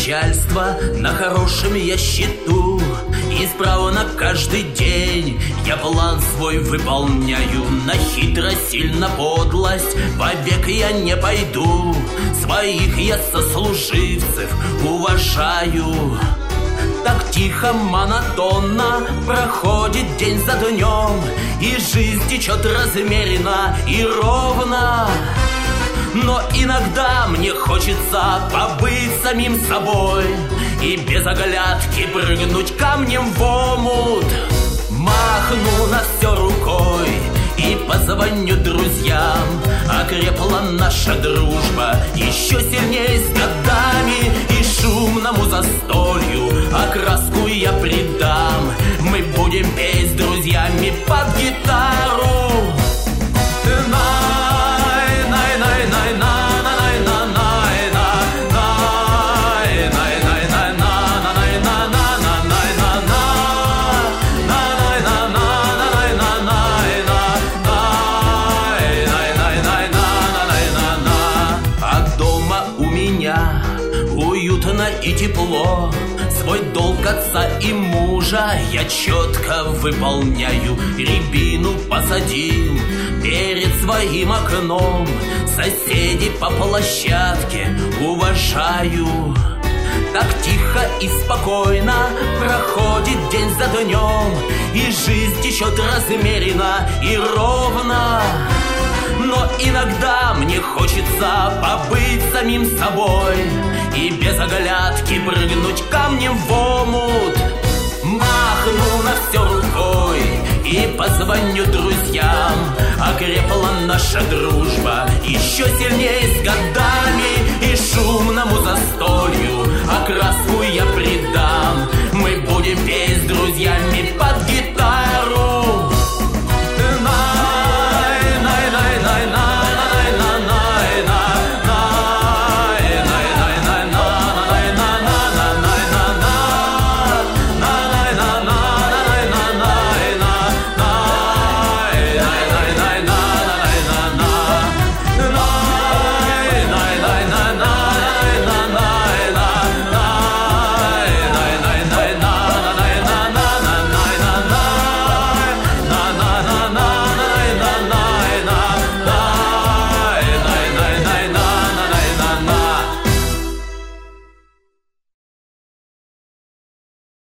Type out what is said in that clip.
начальства на хорошем я счету. Исправно каждый день я план свой выполняю. На хитрость, на подлость вовек я не пойду. Своих я сослуживцев уважаю. Так тихо, монотонно проходит день за днем, и жизнь течет размеренно и ровно. Но иногда мне хочется побыть самим собой и без оглядки прыгнуть камнем в омут. Махну на все рукой и позвоню друзьям. Окрепла наша дружба еще сильнее с годами, и шумному застолью окраску я придам. Мы будем петь с друзьями под гитару. Уютно и тепло, свой долг отца и мужа я четко выполняю. Рябину посадил перед своим окном, соседей по площадке уважаю. Так тихо и спокойно проходит день за днем, и жизнь течет размеренно и ровно. Но иногда мне хочется побыть самим собой и без оглядки прыгнуть камнем в омут. Махну на все рукой и позвоню друзьям. Окрепла наша дружба еще сильнее с годами, и шумному застолью окраску я придам. Мы будем петь с друзьями под гитару.